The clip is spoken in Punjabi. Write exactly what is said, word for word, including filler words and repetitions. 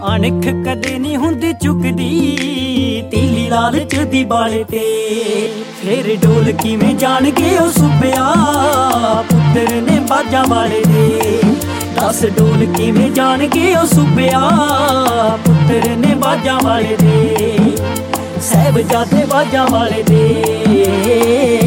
ਅਣਖ ਕਦੇ ਨਹੀਂ ਹੁੰਦੀ ਚੁੱਕਦੀ ਤੀਲੀ ਲਾਲਚ ਦੀ ਬਾਲੇ ਤੇ। ਫੇਰ ਢੋਲ ਕਿਵੇਂ ਜਾਣਗੇ ਉਹ ਸੂਬਿਆ ਪੁੱਤਰ ਨੇ ਬਾਜਾਂ ਵਾਲੇ ਦੇ। ਦਸ ਢੋਲ ਕਿਵੇਂ ਜਾਣਗੇ ਉਹ ਸੂਬਿਆ ਪੁੱਤਰ ਨੇ ਬਾਜਾਂ ਵਾਲੇ ਦੇ। ਸਾਹਿਬਜ਼ਾਦੇ ਬਾਜਾਂ ਵਾਲੇ ਦੇ।